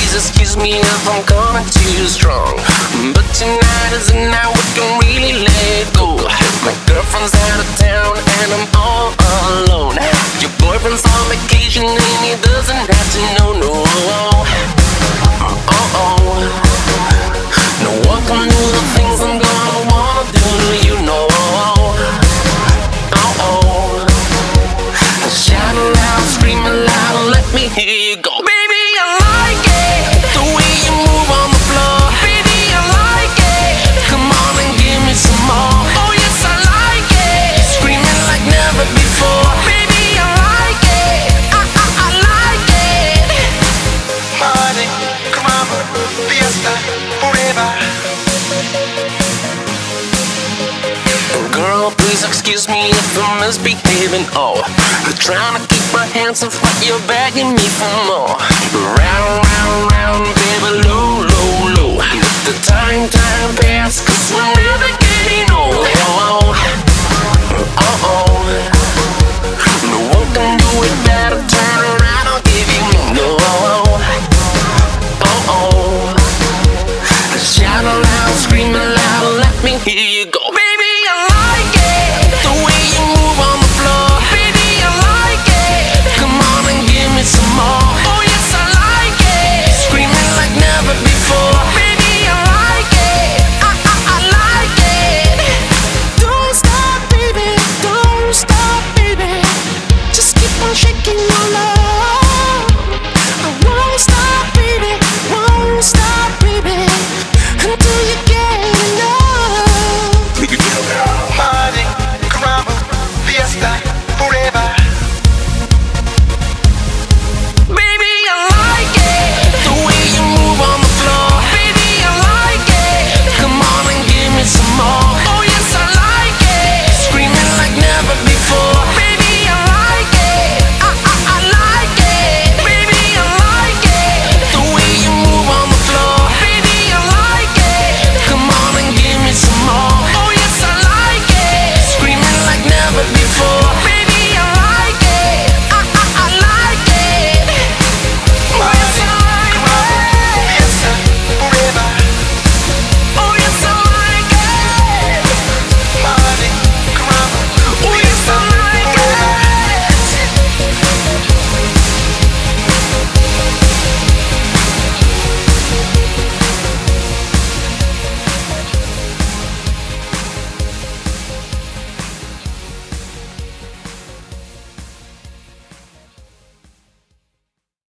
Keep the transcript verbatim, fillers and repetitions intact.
please excuse me if I'm coming too strong, but tonight is the night we can really let it go. My girlfriend's out of town and I'm all alone. Your boyfriend's on vacation and he doesn't have to know, no. Oh, oh. No one can do the things I'm gonna wanna do to you, no. Oh, oh. Shout it loud, scream it loud, let me hear you go. Baby, I like it, the way you move on the floor. Baby, I like it, come on and give me some more. Oh yes, I like it, screaming like never before. Baby, I like it, I, I, I like it. Party, come on, fiesta, forever. Girl, please excuse me if I'm misbehaving. Oh, I'm trying to keep my hands off, but you're begging me for more.